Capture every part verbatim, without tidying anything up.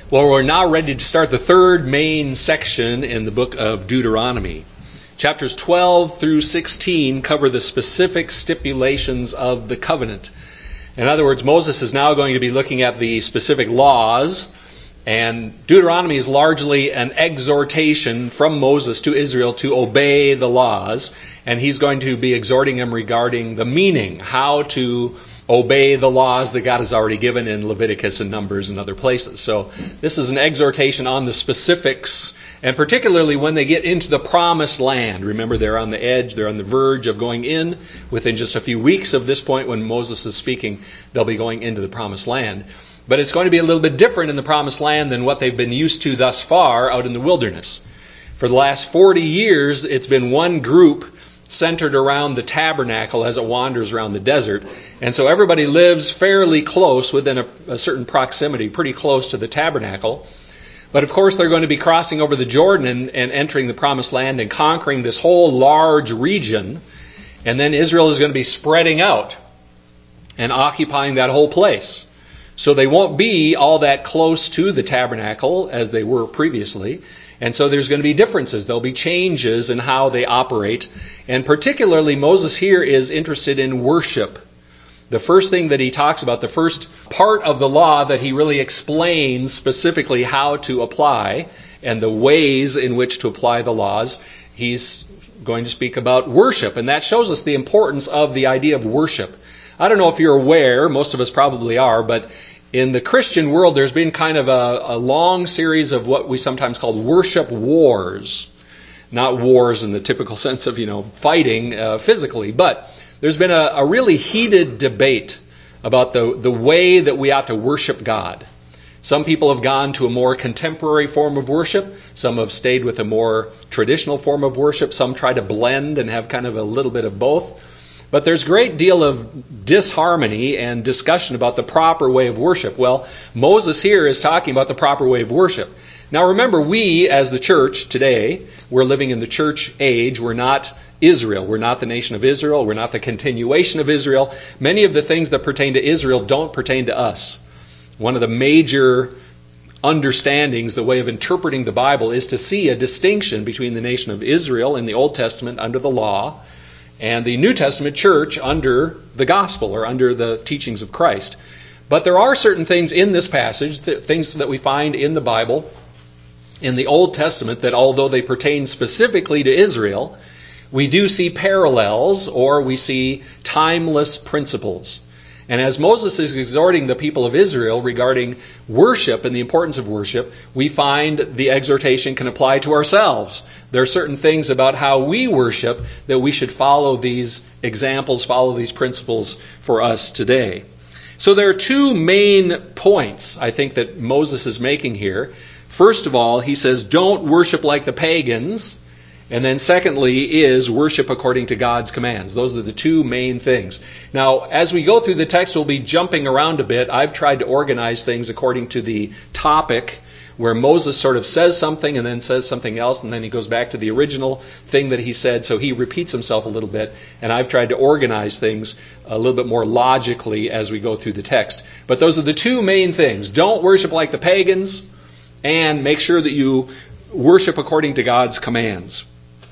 Well, we're now ready to start the third main section in the book of Deuteronomy. Chapters twelve through sixteen cover the specific stipulations of the covenant. In other words, Moses is now going to be looking at the specific laws, and Deuteronomy is largely an exhortation from Moses to Israel to obey the laws, and he's going to be exhorting them regarding the meaning, how to obey the laws that God has already given in Leviticus and Numbers and other places. So this is an exhortation on the specifics, and particularly when they get into the promised land. Remember, they're on the edge, they're on the verge of going in. Within just a few weeks of this point when Moses is speaking, they'll be going into the promised land. But it's going to be a little bit different in the promised land than what they've been used to thus far out in the wilderness. For the last forty years, it's been one group centered around the tabernacle as it wanders around the desert. And so everybody lives fairly close, within a, a certain proximity, pretty close to the tabernacle. But of course they're going to be crossing over the Jordan and, and entering the promised land and conquering this whole large region. And then Israel is going to be spreading out and occupying that whole place. So they won't be all that close to the tabernacle as they were previously. And so there's going to be differences. There'll be changes in how they operate. And particularly Moses here is interested in worship. The first thing that he talks about, the first part of the law that he really explains specifically how to apply and the ways in which to apply the laws, he's going to speak about worship. And that shows us the importance of the idea of worship. I don't know if you're aware, most of us probably are, but in the Christian world, there's been kind of a, a long series of what we sometimes call worship wars. Not wars in the typical sense of, you know, fighting uh, physically, but there's been a, a really heated debate about the, the way that we ought to worship God. Some people have gone to a more contemporary form of worship. Some have stayed with a more traditional form of worship. Some try to blend and have kind of a little bit of both. But there's a great deal of disharmony and discussion about the proper way of worship. Well, Moses here is talking about the proper way of worship. Now remember, we as the church today, we're living in the church age. We're not Israel. We're not the nation of Israel. We're not the continuation of Israel. Many of the things that pertain to Israel don't pertain to us. One of the major understandings, the way of interpreting the Bible, is to see a distinction between the nation of Israel in the Old Testament under the law and the New Testament church under the gospel or under the teachings of Christ. But there are certain things in this passage, things that we find in the Bible, in the Old Testament, that although they pertain specifically to Israel, we do see parallels or we see timeless principles. And as Moses is exhorting the people of Israel regarding worship and the importance of worship, we find the exhortation can apply to ourselves. There are certain things about how we worship that we should follow these examples, follow these principles for us today. So there are two main points, I think, that Moses is making here. First of all, he says, don't worship like the pagans. And then secondly is worship according to God's commands. Those are the two main things. Now, as we go through the text, we'll be jumping around a bit. I've tried to organize things according to the topic, where Moses sort of says something and then says something else, and then he goes back to the original thing that he said, so he repeats himself a little bit. And I've tried to organize things a little bit more logically as we go through the text. But those are the two main things. Don't worship like the pagans, and make sure that you worship according to God's commands.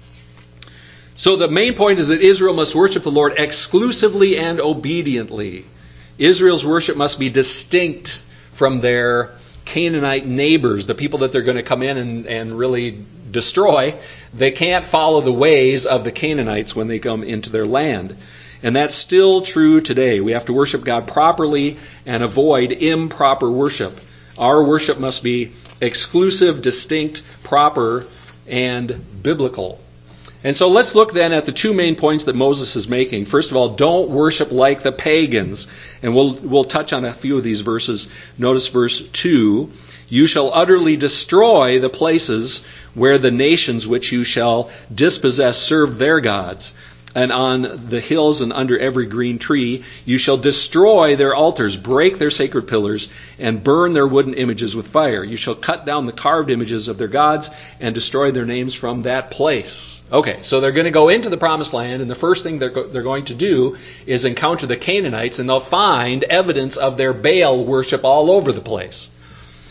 So the main point is that Israel must worship the Lord exclusively and obediently. Israel's worship must be distinct from their Canaanite neighbors, the people that they're going to come in and, and really destroy. They can't follow the ways of the Canaanites when they come into their land. And that's still true today. We have to worship God properly and avoid improper worship. Our worship must be exclusive, distinct, proper, and biblical. And so let's look then at the two main points that Moses is making. First of all, don't worship like the pagans. And we'll we'll touch on a few of these verses. Notice verse two. You shall utterly destroy the places where the nations which you shall dispossess serve their gods. And on the hills and under every green tree you shall destroy their altars, break their sacred pillars, and burn their wooden images with fire. You shall cut down the carved images of their gods and destroy their names from that place. Okay, so they're going to go into the promised land, and the first thing they're, go- they're going to do is encounter the Canaanites, and they'll find evidence of their Baal worship all over the place.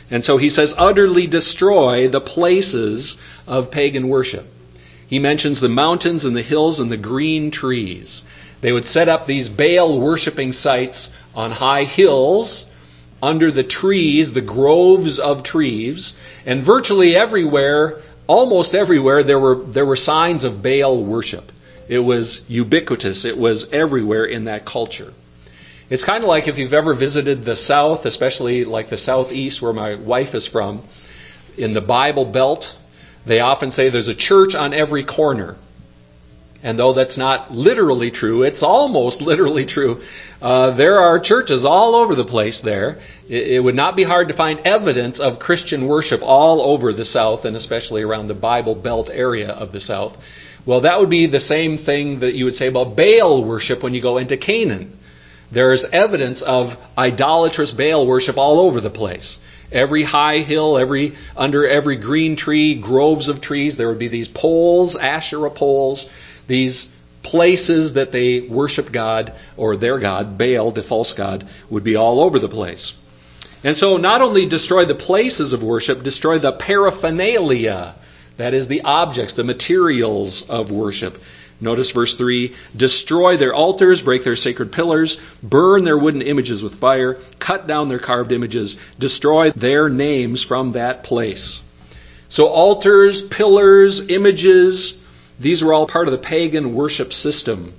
And so he says, utterly destroy the places of pagan worship. He mentions the mountains and the hills and the green trees. They would set up these Baal worshiping sites on high hills, under the trees, the groves of trees, and virtually everywhere, almost everywhere, there were there were signs of Baal worship. It was ubiquitous. It was everywhere in that culture. It's kind of like if you've ever visited the South, especially like the Southeast where my wife is from, in the Bible Belt, they often say there's a church on every corner. And though that's not literally true, it's almost literally true. Uh, there are churches all over the place there. It, it would not be hard to find evidence of Christian worship all over the South, and especially around the Bible Belt area of the South. Well, that would be the same thing that you would say about Baal worship when you go into Canaan. There's evidence of idolatrous Baal worship all over the place. Every high hill, every under every green tree, groves of trees, there would be these poles, Asherah poles, these places that they worship God, or their god, Baal, the false god, would be all over the place. And so not only destroy the places of worship, destroy the paraphernalia, that is the objects, the materials of worship. Notice verse three, destroy their altars, break their sacred pillars, burn their wooden images with fire, cut down their carved images, destroy their names from that place. So altars, pillars, images, these were all part of the pagan worship system.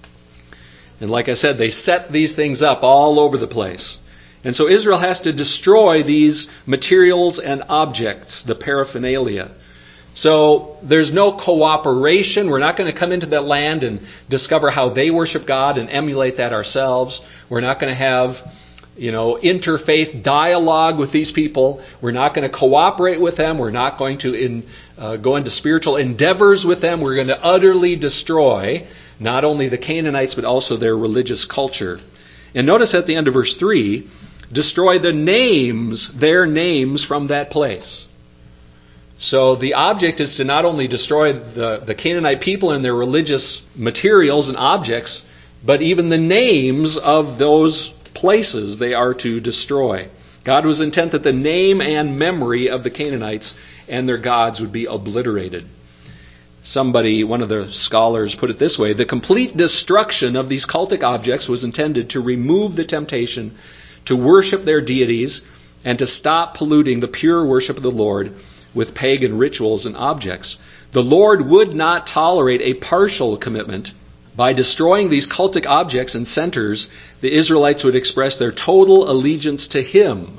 And like I said, they set these things up all over the place. And so Israel has to destroy these materials and objects, the paraphernalia. So there's no cooperation. We're not going to come into that land and discover how they worship God and emulate that ourselves. We're not going to have, you know, interfaith dialogue with these people. We're not going to cooperate with them. We're not going to in, uh, go into spiritual endeavors with them. We're going to utterly destroy not only the Canaanites but also their religious culture. And notice at the end of verse three, destroy the names, their names from that place. So the object is to not only destroy the, the Canaanite people and their religious materials and objects, but even the names of those places they are to destroy. God was intent that the name and memory of the Canaanites and their gods would be obliterated. Somebody, one of the scholars, put it this way: the complete destruction of these cultic objects was intended to remove the temptation to worship their deities and to stop polluting the pure worship of the Lord with pagan rituals and objects. The Lord would not tolerate a partial commitment. By destroying these cultic objects and centers, the Israelites would express their total allegiance to Him.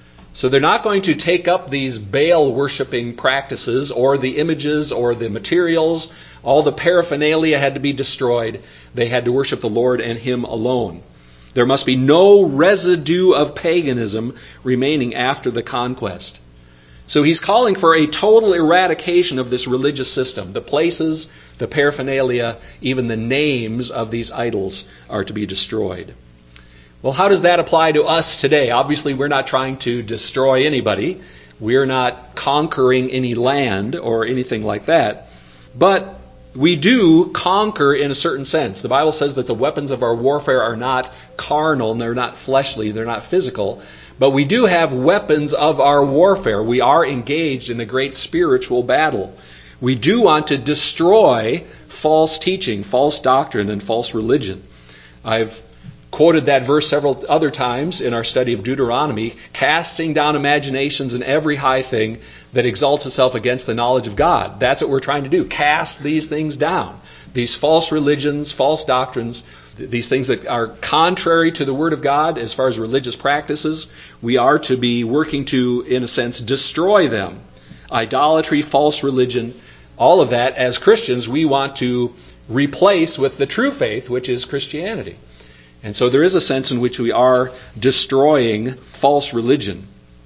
So they're not going to take up these Baal worshiping practices or the images or the materials. All the paraphernalia had to be destroyed. They had to worship the Lord and Him alone. There must be no residue of paganism remaining after the conquest. So he's calling for a total eradication of this religious system. The places, the paraphernalia, even the names of these idols are to be destroyed. Well, how does that apply to us today? Obviously, we're not trying to destroy anybody. We're not conquering any land or anything like that. But we do conquer in a certain sense. The Bible says that the weapons of our warfare are not carnal, and they're not fleshly, they're not physical. But we do have weapons of our warfare. We are engaged in a great spiritual battle. We do want to destroy false teaching, false doctrine, and false religion. I've quoted that verse several other times in our study of Deuteronomy, casting down imaginations and every high thing that exalts itself against the knowledge of God. That's what we're trying to do, cast these things down. These false religions, false doctrines, these things that are contrary to the Word of God as far as religious practices, we are to be working to, in a sense, destroy them. Idolatry, false religion, all of that, as Christians, we want to replace with the true faith, which is Christianity. And so there is a sense in which we are destroying false religion.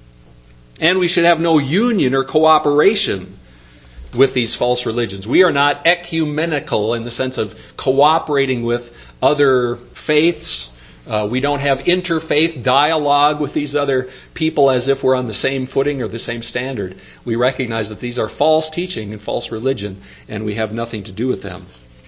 And we should have no union or cooperation with these false religions. We are not ecumenical in the sense of cooperating with other faiths. Uh, we don't have interfaith dialogue with these other people as if we're on the same footing or the same standard. We recognize that these are false teaching and false religion, and we have nothing to do with them.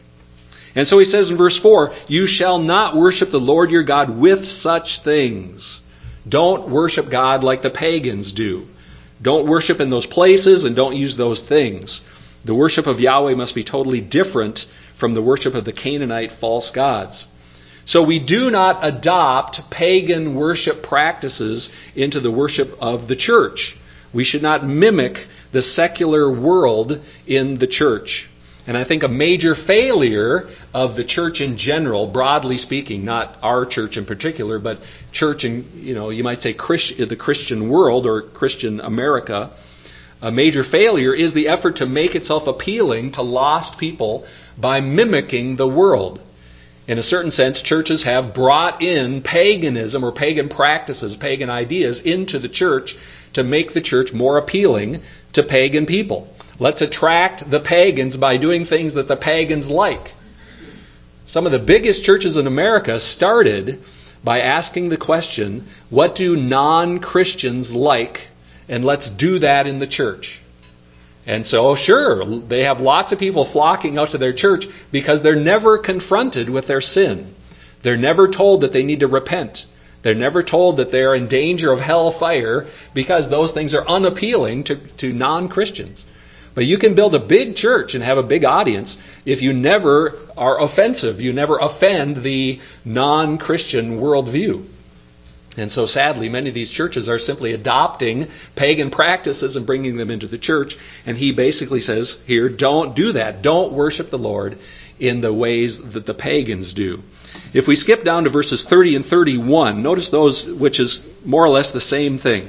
And so he says in verse four, you shall not worship the Lord your God with such things. Don't worship God like the pagans do. Don't worship in those places and don't use those things. The worship of Yahweh must be totally different from the worship of the Canaanite false gods. So we do not adopt pagan worship practices into the worship of the church. We should not mimic the secular world in the church. And I think a major failure of the church in general, broadly speaking, not our church in particular, but church in, you know, you might say Christ, the Christian world or Christian America, a major failure is the effort to make itself appealing to lost people by mimicking the world. In a certain sense, churches have brought in paganism or pagan practices, pagan ideas into the church to make the church more appealing to pagan people. Let's attract the pagans by doing things that the pagans like. Some of the biggest churches in America started by asking the question, what do non-Christians like? And let's do that in the church. And so, sure, they have lots of people flocking out to their church because they're never confronted with their sin. They're never told that they need to repent. They're never told that they're in danger of hellfire because those things are unappealing to, to non-Christians. But you can build a big church and have a big audience if you never are offensive. You never offend the non-Christian worldview. And so sadly, many of these churches are simply adopting pagan practices and bringing them into the church. And he basically says here, don't do that. Don't worship the Lord in the ways that the pagans do. If we skip down to verses thirty and thirty-one, notice those, which is more or less the same thing.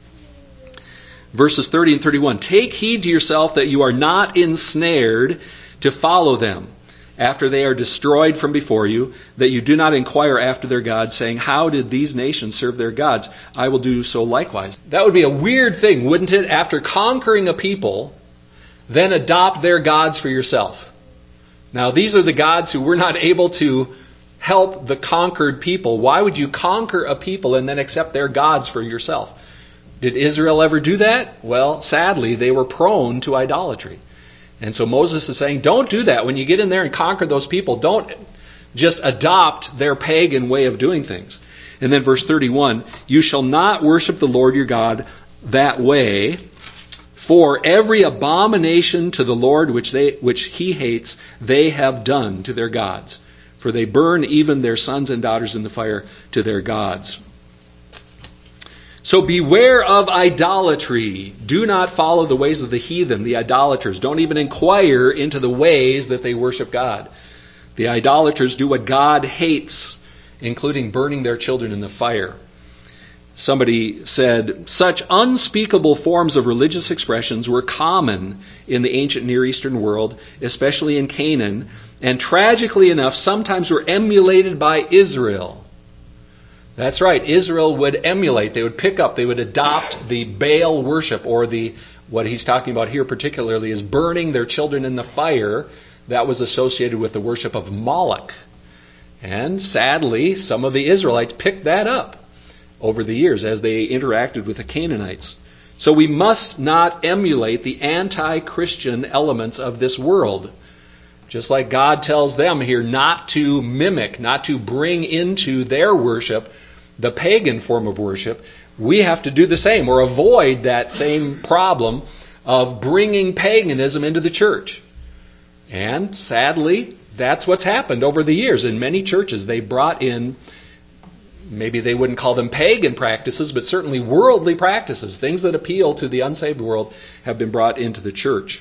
Verses thirty and thirty-one, take heed to yourself that you are not ensnared to follow them after they are destroyed from before you, that you do not inquire after their gods, saying, how did these nations serve their gods? I will do so likewise. That would be a weird thing, wouldn't it? After conquering a people, then adopt their gods for yourself. Now, these are the gods who were not able to help the conquered people. Why would you conquer a people and then accept their gods for yourself? Did Israel ever do that? Well, sadly, they were prone to idolatry. And so Moses is saying, don't do that. When you get in there and conquer those people, don't just adopt their pagan way of doing things. And then verse thirty-one, you shall not worship the Lord your God that way, for every abomination to the Lord which they which he hates, they have done to their gods. For they burn even their sons and daughters in the fire to their gods. So beware of idolatry. Do not follow the ways of the heathen, the idolaters. Don't even inquire into the ways that they worship God. The idolaters do what God hates, including burning their children in the fire. Somebody said, such unspeakable forms of religious expressions were common in the ancient Near Eastern world, especially in Canaan, and tragically enough, sometimes were emulated by Israel. That's right. Israel would emulate. They would pick up. They would adopt the Baal worship, or the what he's talking about here particularly is burning their children in the fire. That was associated with the worship of Moloch. And sadly, some of the Israelites picked that up over the years as they interacted with the Canaanites. So we must not emulate the anti-Christian elements of this world. Just like God tells them here not to mimic, not to bring into their worship the pagan form of worship, we have to do the same or avoid that same problem of bringing paganism into the church. And sadly, that's what's happened over the years. In many churches, they brought in, maybe they wouldn't call them pagan practices, but certainly worldly practices. Things that appeal to the unsaved world have been brought into the church.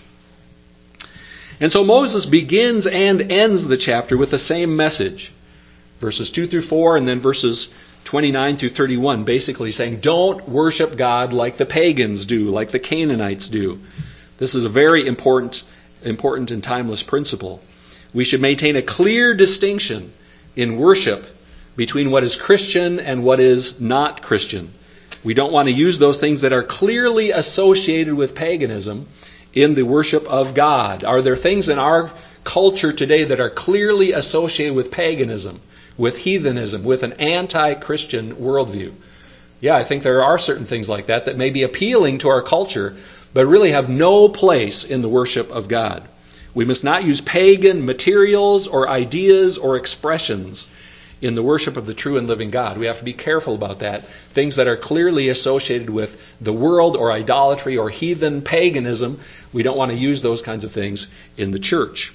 And so Moses begins and ends the chapter with the same message. Verses two through four and then verses twenty-nine through thirty-one, basically saying, don't worship God like the pagans do, like the Canaanites do. This is a very important, important and timeless principle. We should maintain a clear distinction in worship between what is Christian and what is not Christian. We don't want to use those things that are clearly associated with paganism in the worship of God. Are there things in our culture today that are clearly associated with paganism, with heathenism, with an anti-Christian worldview? Yeah, I think there are certain things like that that may be appealing to our culture, but really have no place in the worship of God. We must not use pagan materials or ideas or expressions in the worship of the true and living God. We have to be careful about that. Things that are clearly associated with the world or idolatry or heathen paganism, we don't want to use those kinds of things in the church.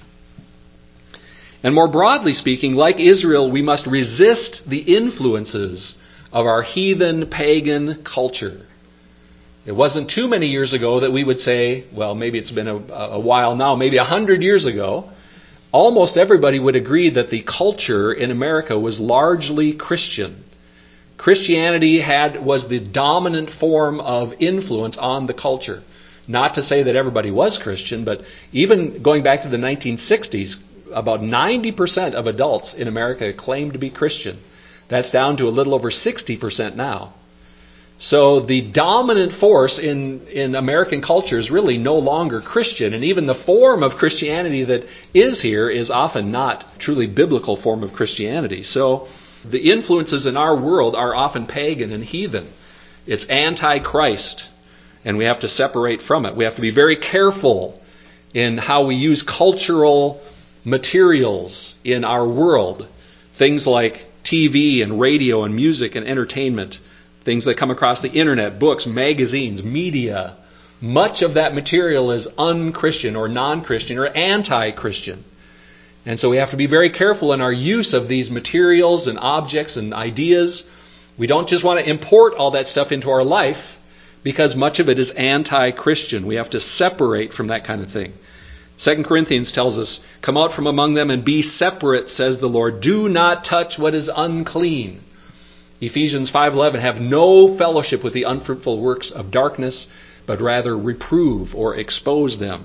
And more broadly speaking, like Israel, we must resist the influences of our heathen pagan culture. It wasn't too many years ago that we would say, well, maybe it's been a, a while now, maybe a hundred years ago, almost everybody would agree that the culture in America was largely Christian. Christianity had was the dominant form of influence on the culture. Not to say that everybody was Christian, but even going back to the nineteen sixties, about ninety percent of adults in America claimed to be Christian. That's down to a little over sixty percent now. So the dominant force in, in American culture is really no longer Christian, and even the form of Christianity that is here is often not truly biblical form of Christianity. So the influences in our world are often pagan and heathen. It's anti-Christ, and we have to separate from it. We have to be very careful in how we use cultural materials in our world. Things like T V and radio and music and entertainment. Things that come across the internet, books, magazines, media. Much of that material is un-Christian or non-Christian or anti-Christian. And so we have to be very careful in our use of these materials and objects and ideas. We don't just want to import all that stuff into our life because much of it is anti-Christian. We have to separate from that kind of thing. Second Corinthians tells us, "Come out from among them and be separate, says the Lord. Do not touch what is unclean." Ephesians five eleven, "Have no fellowship with the unfruitful works of darkness, but rather reprove or expose them."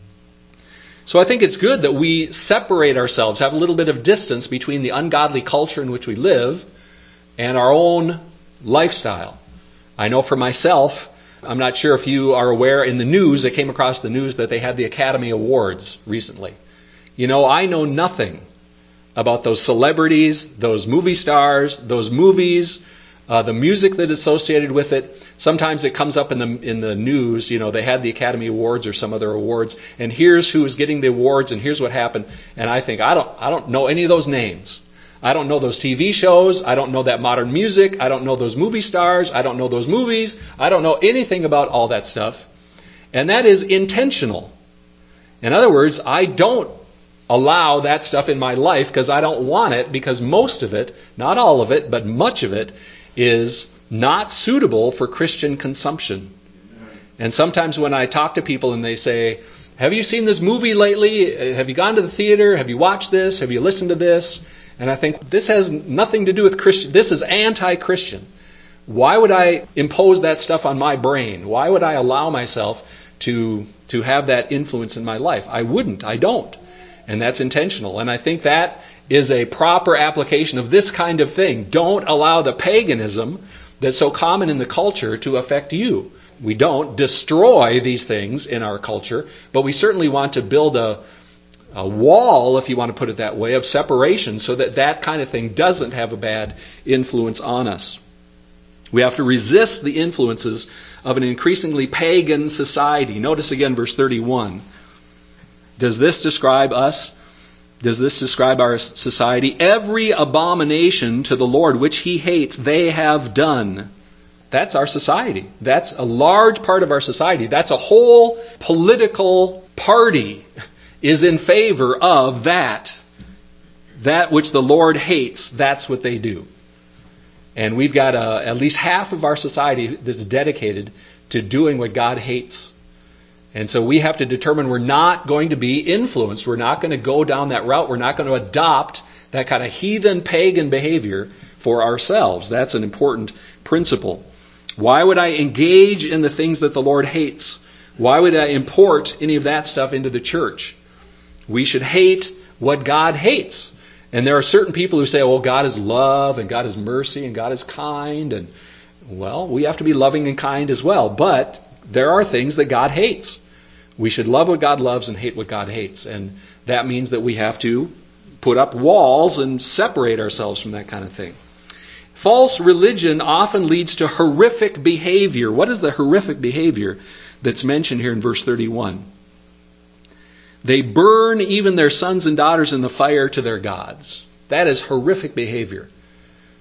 So I think it's good that we separate ourselves, have a little bit of distance between the ungodly culture in which we live and our own lifestyle. I know for myself, I'm not sure if you are aware, in the news, I came across the news that they had the Academy Awards recently. You know, I know nothing about those celebrities, those movie stars, those movies, uh, the music that is associated with it. Sometimes it comes up in the in the news, you know, they had the Academy Awards or some other awards, and here's who is getting the awards, and here's what happened. And I think, I don't I don't know any of those names. I don't know those T V shows. I don't know that modern music. I don't know those movie stars. I don't know those movies. I don't know anything about all that stuff. And that is intentional. In other words, I don't allow that stuff in my life because I don't want it, because most of it, not all of it, but much of it, is not suitable for Christian consumption. And sometimes when I talk to people and they say, "Have you seen this movie lately? Have you gone to the theater? Have you watched this? Have you listened to this?" And I think this has nothing to do with Christian. This is anti-Christian. Why would I impose that stuff on my brain? Why would I allow myself to, to have that influence in my life? I wouldn't. I don't. And that's intentional. And I think that is a proper application of this kind of thing. Don't allow the paganism that's so common in the culture to affect you. We don't destroy these things in our culture, but we certainly want to build a, a wall, if you want to put it that way, of separation so that that kind of thing doesn't have a bad influence on us. We have to resist the influences of an increasingly pagan society. Notice again verse thirty-one. Does this describe us? Does this describe our society? "Every abomination to the Lord which he hates, they have done." That's our society. That's a large part of our society. That's a whole political party is in favor of that. That which the Lord hates, that's what they do. And we've got a, at least half of our society that's dedicated to doing what God hates. And so we have to determine we're not going to be influenced. We're not going to go down that route. We're not going to adopt that kind of heathen pagan behavior for ourselves. That's an important principle. Why would I engage in the things that the Lord hates? Why would I import any of that stuff into the church? We should hate what God hates. And there are certain people who say, well, God is love and God is mercy and God is kind. And, well, we have to be loving and kind as well. But there are things that God hates. We should love what God loves and hate what God hates. And that means that we have to put up walls and separate ourselves from that kind of thing. False religion often leads to horrific behavior. What is the horrific behavior that's mentioned here in verse thirty-one? They burn even their sons and daughters in the fire to their gods. That is horrific behavior.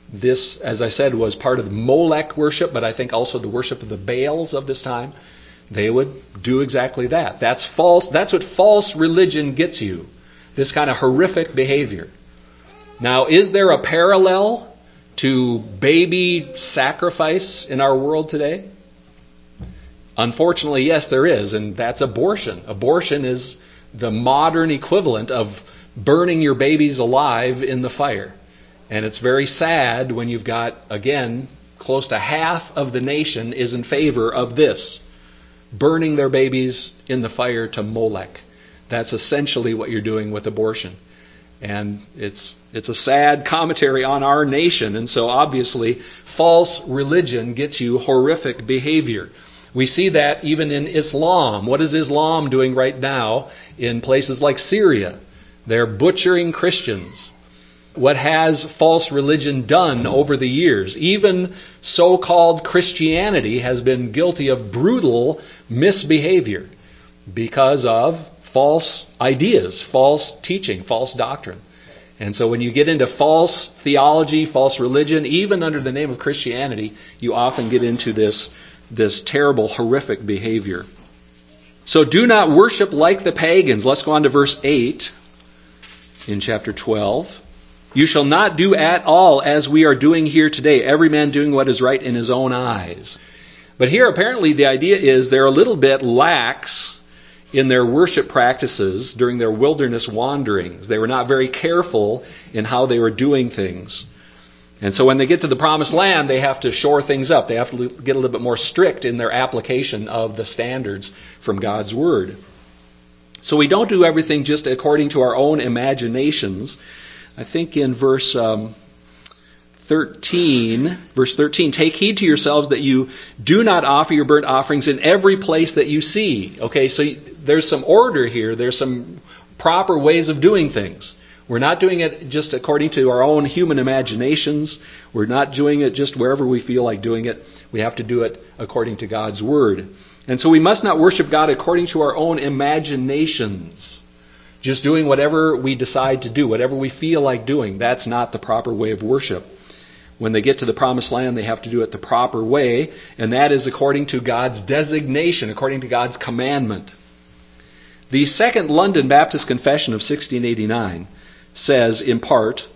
This, as I said, was part of the Molech worship, but I think also the worship of the Baals of this time. They would do exactly that. That's false. That's what false religion gets you. This kind of horrific behavior. Now, is there a parallel to baby sacrifice in our world today? Unfortunately, yes, there is, and that's abortion. Abortion is the modern equivalent of burning your babies alive in the fire. And it's very sad when you've got, again, close to half of the nation is in favor of this, burning their babies in the fire to Molech. That's essentially what you're doing with abortion. And it's it's a sad commentary on our nation. And so obviously, false religion gets you horrific behavior. We see that even in Islam. What is Islam doing right now in places like Syria? They're butchering Christians. What has false religion done over the years? Even so-called Christianity has been guilty of brutal misbehavior because of false ideas, false teaching, false doctrine. And so when you get into false theology, false religion, even under the name of Christianity, you often get into this, this terrible, horrific behavior. So do not worship like the pagans. Let's go on to verse eight in chapter twelve. You shall not do at all as we are doing here today, every man doing what is right in his own eyes. But here apparently the idea is they're a little bit lax in their worship practices during their wilderness wanderings. They were not very careful in how they were doing things. And so when they get to the promised land, they have to shore things up. They have to get a little bit more strict in their application of the standards from God's Word. So we don't do everything just according to our own imaginations. I think in verse um, thirteen, verse thirteen, take heed to yourselves that you do not offer your burnt offerings in every place that you see. Okay, so there's some order here. There's some proper ways of doing things. We're not doing it just according to our own human imaginations. We're not doing it just wherever we feel like doing it. We have to do it according to God's Word. And so we must not worship God according to our own imaginations. Just doing whatever we decide to do, whatever we feel like doing. That's not the proper way of worship. When they get to the promised land, they have to do it the proper way, and that is according to God's designation, according to God's commandment. The Second London Baptist Confession of sixteen eighty-nine says, in part,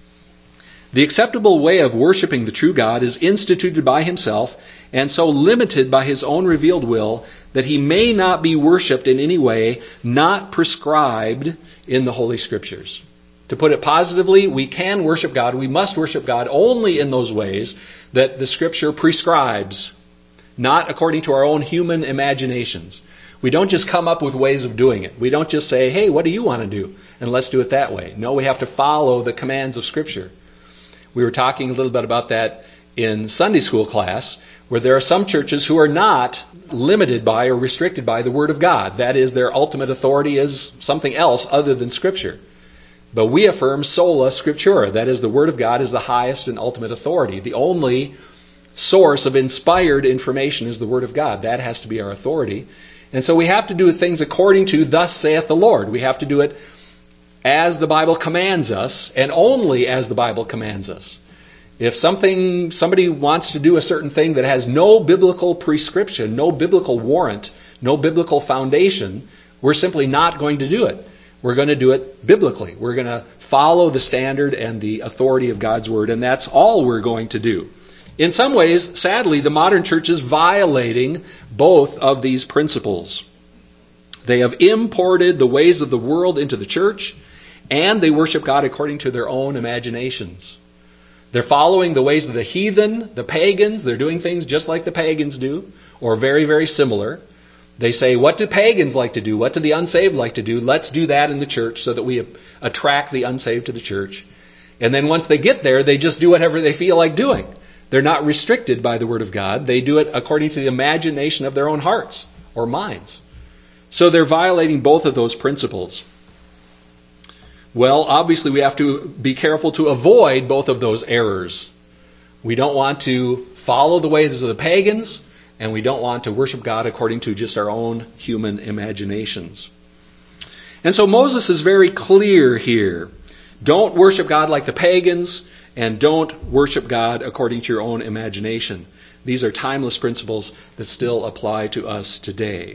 the acceptable way of worshiping the true God is instituted by himself and so limited by his own revealed will that he may not be worshipped in any way not prescribed in the Holy Scriptures. To put it positively, we can worship God. We must worship God only in those ways that the Scripture prescribes, not according to our own human imaginations. We don't just come up with ways of doing it. We don't just say, hey, what do you want to do? And let's do it that way. No, we have to follow the commands of Scripture. We were talking a little bit about that in Sunday school class, where there are some churches who are not limited by or restricted by the Word of God. That is, their ultimate authority is something else other than Scripture. But we affirm sola scriptura. That is, the Word of God is the highest and ultimate authority. The only source of inspired information is the Word of God. That has to be our authority. And so we have to do things according to thus saith the Lord. We have to do it as the Bible commands us, and only as the Bible commands us. If something somebody wants to do a certain thing that has no biblical prescription, no biblical warrant, no biblical foundation, we're simply not going to do it. We're going to do it biblically. We're going to follow the standard and the authority of God's Word, and that's all we're going to do. In some ways, sadly, the modern church is violating both of these principles. They have imported the ways of the world into the church, and they worship God according to their own imaginations. They're following the ways of the heathen, the pagans. They're doing things just like the pagans do, or very, very similar. They say, what do pagans like to do? What do the unsaved like to do? Let's do that in the church so that we attract the unsaved to the church. And then once they get there, they just do whatever they feel like doing. They're not restricted by the Word of God. They do it according to the imagination of their own hearts or minds. So they're violating both of those principles. Well, obviously we have to be careful to avoid both of those errors. We don't want to follow the ways of the pagans, and we don't want to worship God according to just our own human imaginations. And so Moses is very clear here. Don't worship God like the pagans, and don't worship God according to your own imagination. These are timeless principles that still apply to us today.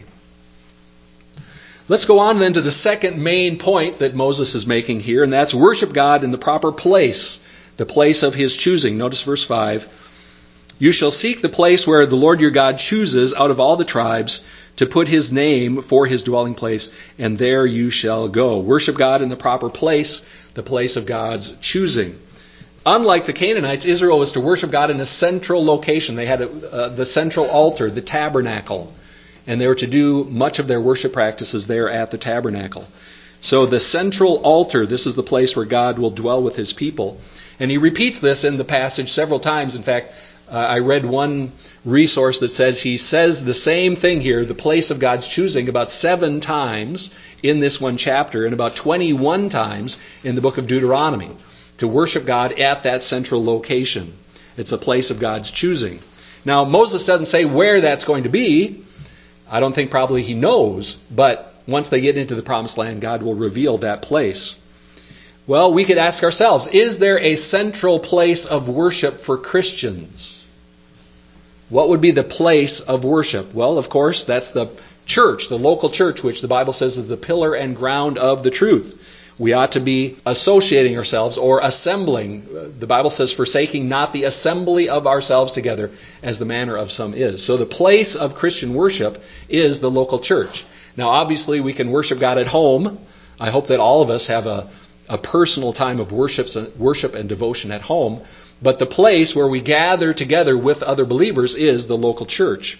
Let's go on then to the second main point that Moses is making here, and that's worship God in the proper place, the place of his choosing. Notice verse five. You shall seek the place where the Lord your God chooses out of all the tribes to put his name for his dwelling place, and there you shall go. Worship God in the proper place, the place of God's choosing. Unlike the Canaanites, Israel was to worship God in a central location. They had a, uh, the central altar, the tabernacle, and they were to do much of their worship practices there at the tabernacle. So the central altar, this is the place where God will dwell with his people. And he repeats this in the passage several times. In fact, uh, I read one resource that says he says the same thing here, the place of God's choosing, about seven times in this one chapter and about twenty-one times in the book of Deuteronomy, to worship God at that central location. It's a place of God's choosing. Now, Moses doesn't say where that's going to be. I don't think probably he knows, but once they get into the promised land, God will reveal that place. Well, we could ask ourselves, is there a central place of worship for Christians? What would be the place of worship? Well, of course, that's the church, the local church, which the Bible says is the pillar and ground of the truth. We ought to be associating ourselves or assembling. The Bible says, forsaking not the assembly of ourselves together, as the manner of some is. So the place of Christian worship is the local church. Now, obviously, we can worship God at home. I hope that all of us have a, a personal time of worship, worship and devotion at home. But the place where we gather together with other believers is the local church.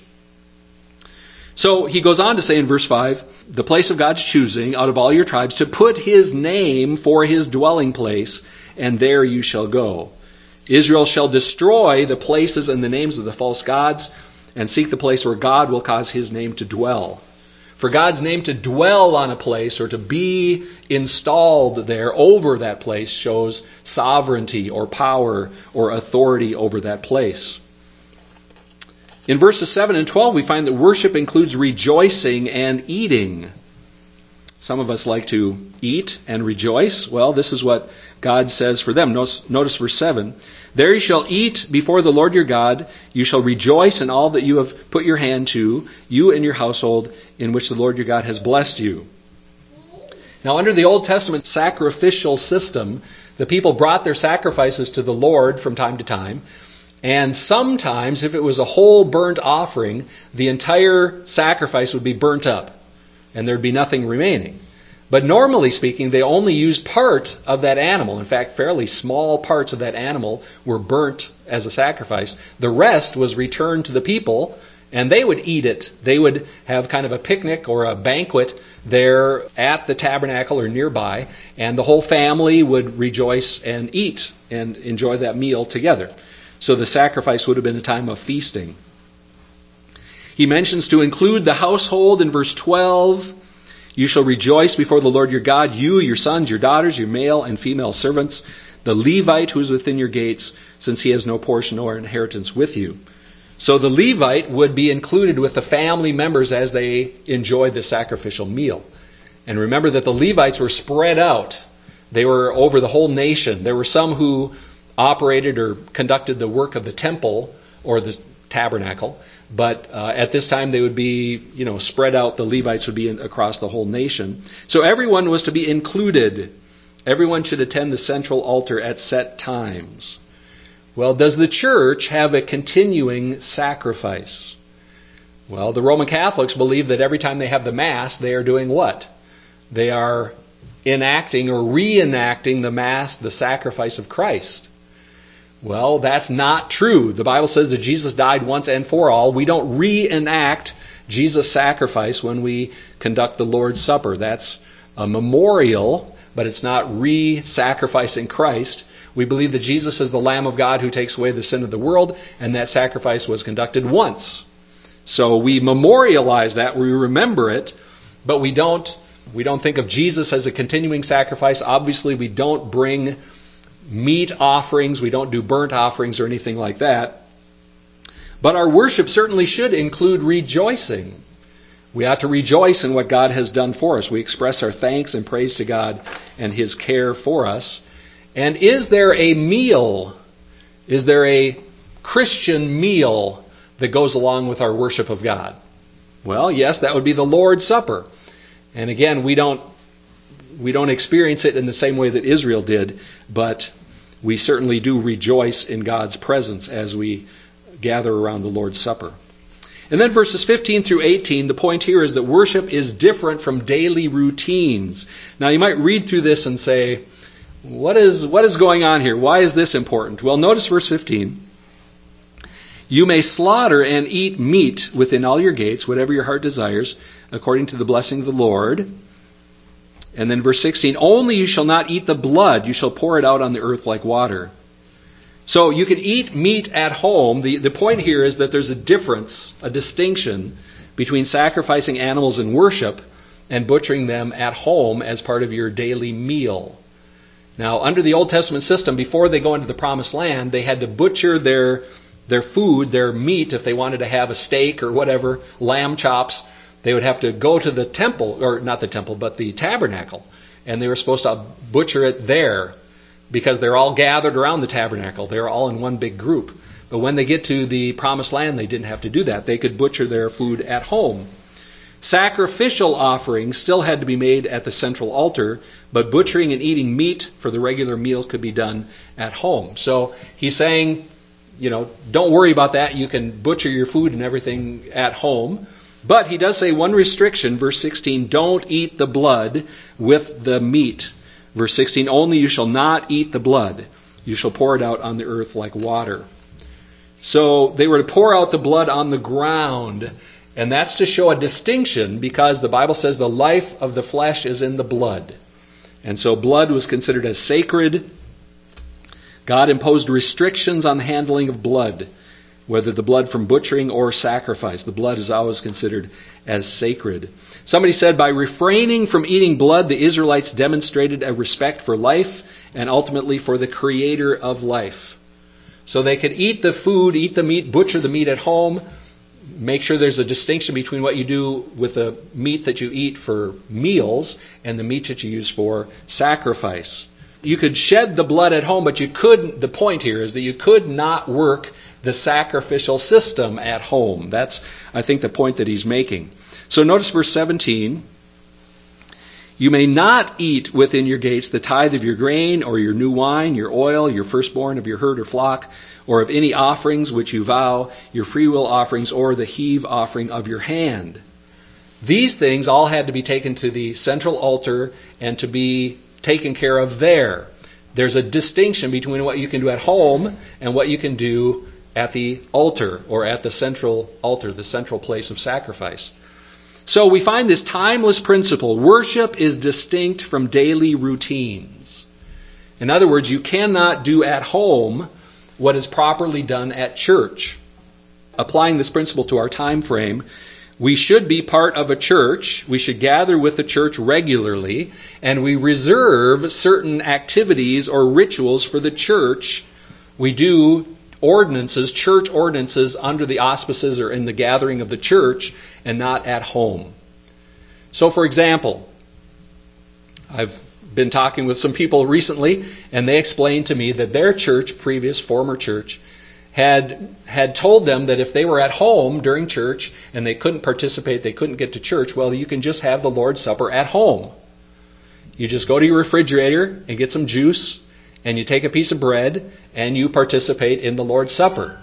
So he goes on to say in verse five, the place of God's choosing out of all your tribes to put his name for his dwelling place, and there you shall go. Israel shall destroy the places and the names of the false gods, and seek the place where God will cause his name to dwell. For God's name to dwell on a place or to be installed there over that place shows sovereignty or power or authority over that place. In verses seven and twelve, we find that worship includes rejoicing and eating. Some of us like to eat and rejoice. Well, this is what God says for them. Notice, notice verse seven. There you shall eat before the Lord your God. You shall rejoice in all that you have put your hand to, you and your household, in which the Lord your God has blessed you. Now, under the Old Testament sacrificial system, the people brought their sacrifices to the Lord from time to time. And sometimes, if it was a whole burnt offering, the entire sacrifice would be burnt up, and there'd be nothing remaining. But normally speaking, they only used part of that animal. In fact, fairly small parts of that animal were burnt as a sacrifice. The rest was returned to the people, and they would eat it. They would have kind of a picnic or a banquet there at the tabernacle or nearby, and the whole family would rejoice and eat and enjoy that meal together. So the sacrifice would have been a time of feasting. He mentions to include the household in verse twelve. You shall rejoice before the Lord your God, you, your sons, your daughters, your male and female servants, the Levite who is within your gates, since he has no portion or inheritance with you. So the Levite would be included with the family members as they enjoyed the sacrificial meal. And remember that the Levites were spread out. They were over the whole nation. There were some who operated or conducted the work of the temple or the tabernacle. But uh, at this time they would be, you know, spread out. The Levites would be in, across the whole nation. So everyone was to be included. Everyone should attend the central altar at set times. Well, does the church have a continuing sacrifice? Well, the Roman Catholics believe that every time they have the Mass, they are doing what? They are enacting or reenacting the Mass, the sacrifice of Christ. Well, that's not true. The Bible says that Jesus died once and for all. We don't reenact Jesus' sacrifice when we conduct the Lord's Supper. That's a memorial, but it's not re-sacrificing Christ. We believe that Jesus is the Lamb of God who takes away the sin of the world, and that sacrifice was conducted once. So we memorialize that, we remember it, but we don't, we don't think of Jesus as a continuing sacrifice. Obviously, we don't bring meat offerings, we don't do burnt offerings or anything like that. But our worship certainly should include rejoicing. We ought to rejoice in what God has done for us. We express our thanks and praise to God and His care for us. And is there a meal, is there a Christian meal that goes along with our worship of God? Well, yes, that would be the Lord's Supper. And again, we don't we don't experience it in the same way that Israel did, but we certainly do rejoice in God's presence as we gather around the Lord's Supper. And then verses fifteen through eighteen, the point here is that worship is different from daily routines. Now you might read through this and say, what is what is going on here? Why is this important? Well, notice verse fifteen. You may slaughter and eat meat within all your gates, whatever your heart desires, according to the blessing of the Lord. And then verse sixteen, only you shall not eat the blood, you shall pour it out on the earth like water. So you can eat meat at home. The, the point here is that there's a difference, a distinction between sacrificing animals in worship and butchering them at home as part of your daily meal. Now, under the Old Testament system, before they go into the Promised Land, they had to butcher their, their food, their meat, if they wanted to have a steak or whatever, lamb chops. They would have to go to the temple, or not the temple, but the tabernacle, and they were supposed to butcher it there because they're all gathered around the tabernacle. They're all in one big group. But when they get to the Promised Land, they didn't have to do that. They could butcher their food at home. Sacrificial offerings still had to be made at the central altar, but butchering and eating meat for the regular meal could be done at home. So he's saying, you know, don't worry about that. You can butcher your food and everything at home. But he does say one restriction, verse sixteen, don't eat the blood with the meat. Verse sixteen, only you shall not eat the blood. You shall pour it out on the earth like water. So they were to pour out the blood on the ground. And that's to show a distinction because the Bible says the life of the flesh is in the blood. And so blood was considered as sacred. God imposed restrictions on the handling of blood, whether the blood from butchering or sacrifice. The blood is always considered as sacred. Somebody said by refraining from eating blood, the Israelites demonstrated a respect for life and ultimately for the creator of life. So they could eat the food, eat the meat, butcher the meat at home. Make sure there's a distinction between what you do with the meat that you eat for meals and the meat that you use for sacrifice. You could shed the blood at home, but you couldn't, the point here is that you could not work the sacrificial system at home. That's, I think, the point that he's making. So notice verse seventeen. You may not eat within your gates the tithe of your grain or your new wine, your oil, your firstborn of your herd or flock, or of any offerings which you vow, your freewill offerings, or the heave offering of your hand. These things all had to be taken to the central altar and to be taken care of there. There's a distinction between what you can do at home and what you can do at the altar or at the central altar, the central place of sacrifice. So we find this timeless principle. Worship is distinct from daily routines. In other words, you cannot do at home what is properly done at church. Applying this principle to our time frame, we should be part of a church. We should gather with the church regularly, and we reserve certain activities or rituals for the church. We do ordinances, church ordinances, under the auspices or in the gathering of the church and not at home. So, for example, I've been talking with some people recently, and they explained to me that their church, previous former church, had had told them that if they were at home during church and they couldn't participate, they couldn't get to church, well, you can just have the Lord's Supper at home. You just go to your refrigerator and get some juice, and you take a piece of bread, and you participate in the Lord's Supper.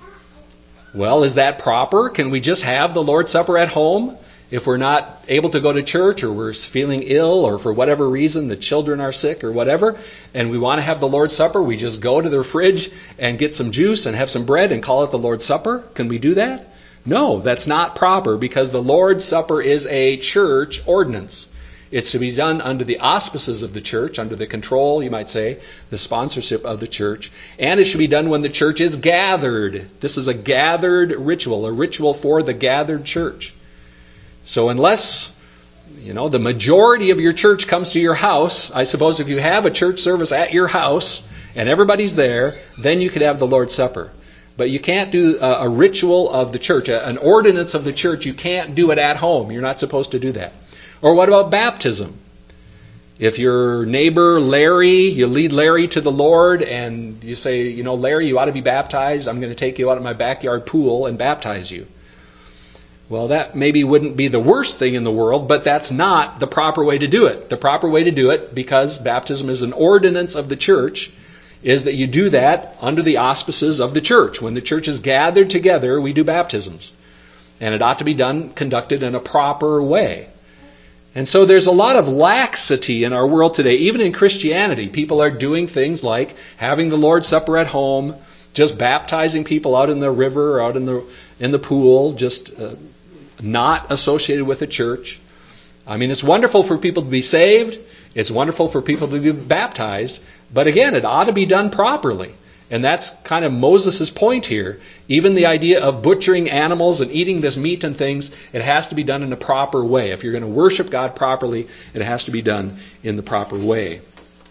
Well, is that proper? Can we just have the Lord's Supper at home? If we're not able to go to church, or we're feeling ill, or for whatever reason the children are sick or whatever, and we want to have the Lord's Supper, we just go to the fridge and get some juice and have some bread and call it the Lord's Supper? Can we do that? No, that's not proper, because the Lord's Supper is a church ordinance. It's to be done under the auspices of the church, under the control, you might say, the sponsorship of the church. And it should be done when the church is gathered. This is a gathered ritual, a ritual for the gathered church. So unless, you know, the majority of your church comes to your house, I suppose if you have a church service at your house and everybody's there, then you could have the Lord's Supper. But you can't do a, a ritual of the church, an ordinance of the church. You can't do it at home. You're not supposed to do that. Or what about baptism? If your neighbor Larry, you lead Larry to the Lord and you say, you know, Larry, you ought to be baptized. I'm going to take you out of my backyard pool and baptize you. Well, that maybe wouldn't be the worst thing in the world, but that's not the proper way to do it. The proper way to do it, because baptism is an ordinance of the church, is that you do that under the auspices of the church. When the church is gathered together, we do baptisms. And it ought to be done, conducted in a proper way. And so there's a lot of laxity in our world today. Even in Christianity, people are doing things like having the Lord's Supper at home, just baptizing people out in the river or out in the in the pool, just uh, not associated with a church. I mean, it's wonderful for people to be saved. It's wonderful for people to be baptized. But again, it ought to be done properly. And that's kind of Moses' point here. Even the idea of butchering animals and eating this meat and things, it has to be done in a proper way. If you're going to worship God properly, it has to be done in the proper way.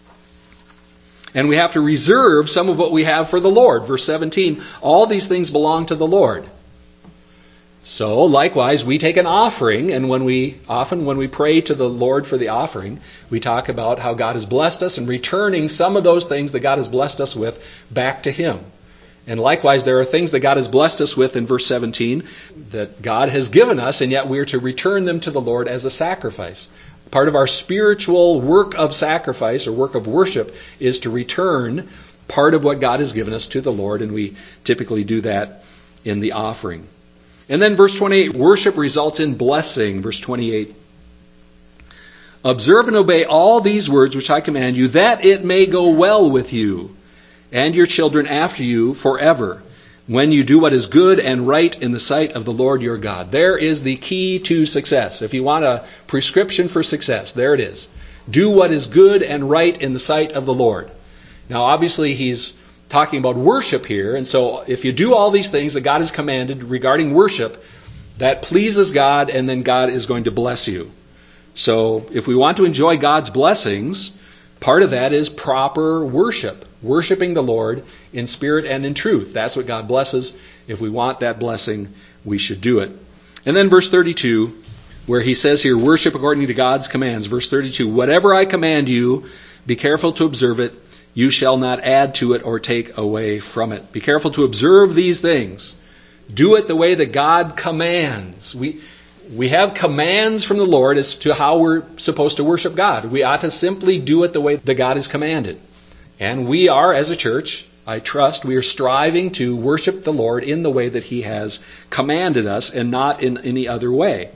And we have to reserve some of what we have for the Lord. Verse seventeen, all these things belong to the Lord. So, likewise, we take an offering, and when we often when we pray to the Lord for the offering, we talk about how God has blessed us and returning some of those things that God has blessed us with back to Him. And likewise, there are things that God has blessed us with in verse seventeen that God has given us, and yet we are to return them to the Lord as a sacrifice. Part of our spiritual work of sacrifice or work of worship is to return part of what God has given us to the Lord, and we typically do that in the offering. And then verse twenty-eight, worship results in blessing. Verse twenty-eight, observe and obey all these words which I command you, that it may go well with you and your children after you forever, when you do what is good and right in the sight of the Lord your God. There is the key to success. If you want a prescription for success, there it is. Do what is good and right in the sight of the Lord. Now, obviously, he's talking about worship here, and so if you do all these things that God has commanded regarding worship, that pleases God, and then God is going to bless you. So if we want to enjoy God's blessings, part of that is proper worship, worshiping the Lord in spirit and in truth. That's what God blesses. If we want that blessing, we should do it. And then verse thirty-two, where he says here, worship according to God's commands. Verse thirty-two, whatever I command you, be careful to observe it. You shall not add to it or take away from it. Be careful to observe these things. Do it the way that God commands. We we have commands from the Lord as to how we're supposed to worship God. We ought to simply do it the way that God has commanded. And we are, as a church, I trust, we are striving to worship the Lord in the way that He has commanded us and not in any other way.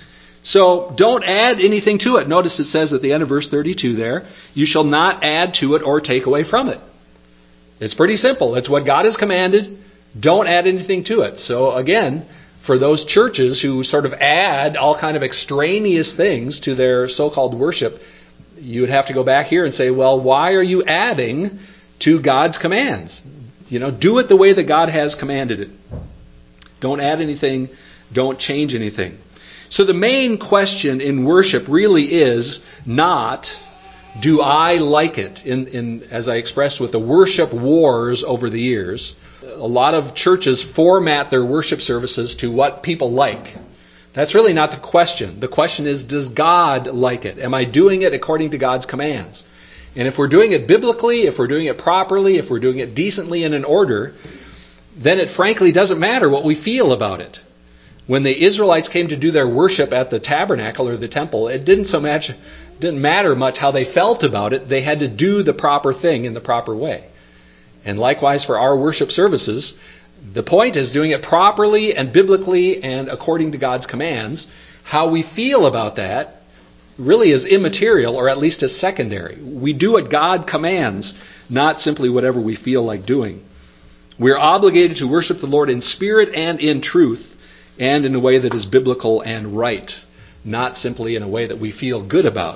So don't add anything to it. Notice it says at the end of verse thirty-two there, you shall not add to it or take away from it. It's pretty simple. It's what God has commanded. Don't add anything to it. So again, for those churches who sort of add all kind of extraneous things to their so-called worship, you would have to go back here and say, well, why are you adding to God's commands? You know, do it the way that God has commanded it. Don't add anything. Don't change anything. So the main question in worship really is not, do I like it? In, in, as I expressed with the worship wars over the years, a lot of churches format their worship services to what people like. That's really not the question. The question is, does God like it? Am I doing it according to God's commands? And if we're doing it biblically, if we're doing it properly, if we're doing it decently and in order, then it frankly doesn't matter what we feel about it. When the Israelites came to do their worship at the tabernacle or the temple, it didn't so much didn't matter much how they felt about it. They had to do the proper thing in the proper way. And likewise for our worship services, the point is doing it properly and biblically and according to God's commands. How we feel about that really is immaterial, or at least is secondary. We do what God commands, not simply whatever we feel like doing. We're obligated to worship the Lord in spirit and in truth, and in a way that is biblical and right, not simply in a way that we feel good about.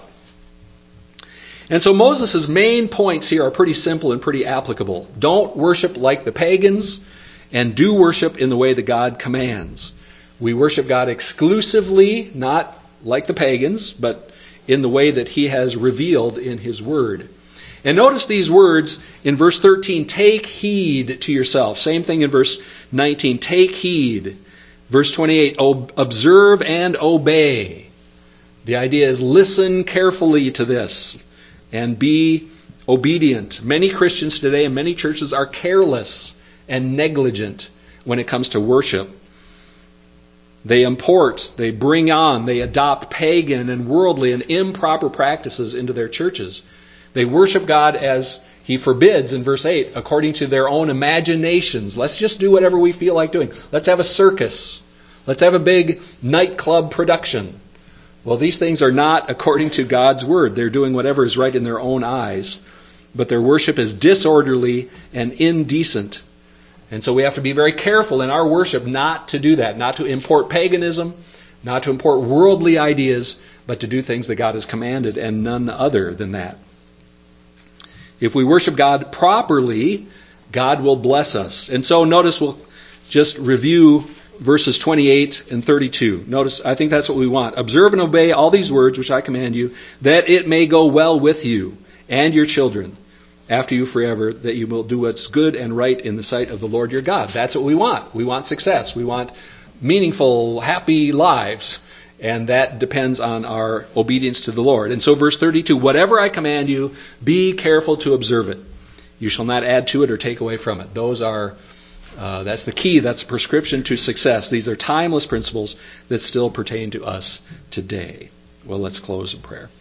And so Moses' main points here are pretty simple and pretty applicable. Don't worship like the pagans, and do worship in the way that God commands. We worship God exclusively, not like the pagans, but in the way that He has revealed in His Word. And notice these words in verse thirteen, take heed to yourself. Same thing in verse nineteen, take heed. Verse twenty-eight, observe and obey. The idea is listen carefully to this and be obedient. Many Christians today and many churches are careless and negligent when it comes to worship. They import, they bring on, they adopt pagan and worldly and improper practices into their churches. They worship God as He forbids in verse eight, according to their own imaginations. Let's just do whatever we feel like doing. Let's have a circus. Let's have a big nightclub production. Well, these things are not according to God's word. They're doing whatever is right in their own eyes. But their worship is disorderly and indecent. And so we have to be very careful in our worship not to do that, not to import paganism, not to import worldly ideas, but to do things that God has commanded and none other than that. If we worship God properly, God will bless us. And so notice we'll just review verses twenty-eight and thirty-two. Notice, I think that's what we want. Observe and obey all these words which I command you, that it may go well with you and your children after you forever, that you will do what's good and right in the sight of the Lord your God. That's what we want. We want success. We want meaningful, happy lives. And that depends on our obedience to the Lord. And so verse thirty-two, whatever I command you, be careful to observe it. You shall not add to it or take away from it. Those are, uh, that's the key. That's the prescription to success. These are timeless principles that still pertain to us today. Well, let's close in prayer.